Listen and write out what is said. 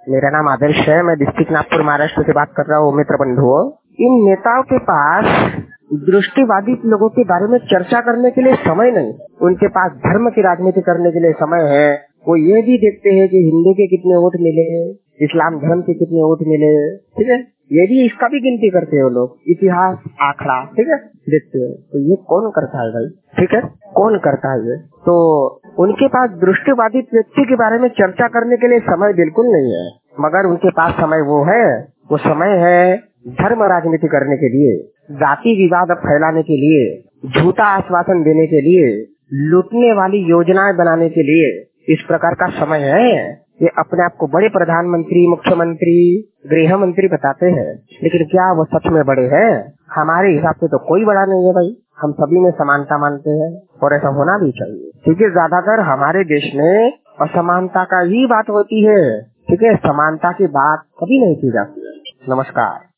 मेरा नाम आदर्श है। मैं डिस्ट्रिक्ट नागपुर महाराष्ट्र से बात कर रहा हूँ। मित्र बंधुओं, इन नेताओं के पास दृष्टिवादी लोगों के बारे में चर्चा करने के लिए समय नहीं। उनके पास धर्म की राजनीति करने के लिए समय है। वो ये भी देखते हैं कि हिंदू के कितने वोट मिले, इस्लाम धर्म के कितने वोट मिले, ठीक है, ये भी इसका भी गिनती करते हैं वो लोग, इतिहास आंकड़ा, ठीक है, देखते हैं। तो ये कौन करता है भाई, ठीक है, कौन करता है ये? तो उनके पास दृष्टिवादी व्यक्ति के बारे में चर्चा करने के लिए समय बिल्कुल नहीं है, मगर उनके पास समय वो है, वो समय है धर्म राजनीति करने के लिए, जाति विवाद फैलाने के लिए, झूठा आश्वासन देने के लिए, लूटने वाली योजनाएं बनाने के लिए। इस प्रकार का समय है। ये अपने आप को बड़े प्रधानमंत्री, मुख्यमंत्री, गृह मंत्री बताते हैं, लेकिन क्या वो सच में बड़े हैं? हमारे हिसाब से तो कोई बड़ा नहीं है भाई। हम सभी में समानता मानते हैं और ऐसा होना भी चाहिए, क्योंकि ज्यादातर हमारे देश में असमानता का ही बात होती है, ठीक है, समानता की बात कभी नहीं की जाती है। नमस्कार।